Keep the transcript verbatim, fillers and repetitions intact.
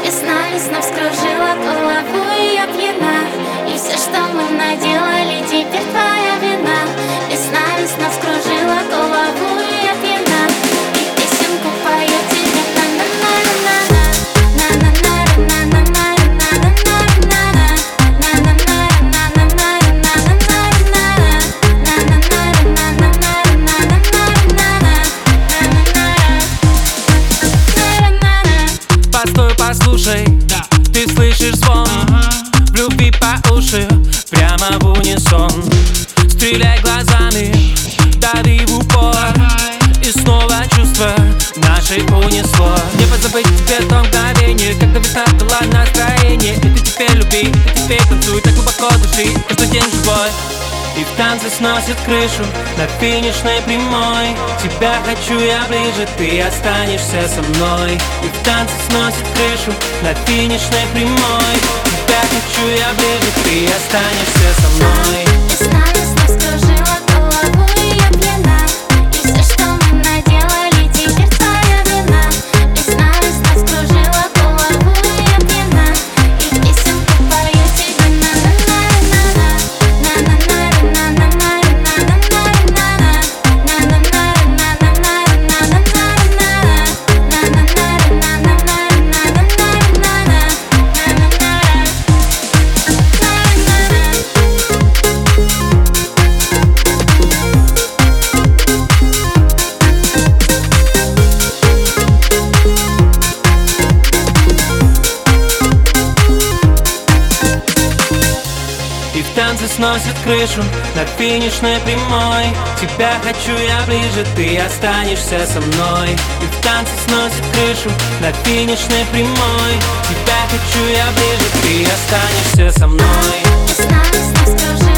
Весна, весна вскружила голову, и я пьяна. И все, что мы наделали, теперь твоя вина. Весна, весна вскружила голову, и я пьяна. И песенку пою тебе на-на-на-на-на. Постой, послушай, да. Ты слышишь звон, ага. В любви по уши, прямо в унисон. Стреляй глазами, дави в упор, давай. И снова чувство нашей унесло. Не позабыть тебе то мгновение, когда весна дала настроение. И ты теперь люби, и ты теперь танцуй так глубоко души, каждый день живой. И в танце сносит крышу на финишной прямой. Тебя хочу я ближе, ты останешься со мной. И в танце сносит крышу на финишной прямой. Тебя хочу я ближе, ты останешься со мной. Весна, весна вскружила голову, и я пьяна. И все, что мы наделали, теперь твоя вина. Весна, весна вскружила голову, и я пьяна. И песенку пою тебе на-на-на-на-на. И в танце сносит крышу на финишной прямой. Тебя хочу я ближе, ты останешься со мной. И в танце сносит крышу на финишной прямой. Тебя хочу я ближе, ты останешься со мной. Весна, весна вскружила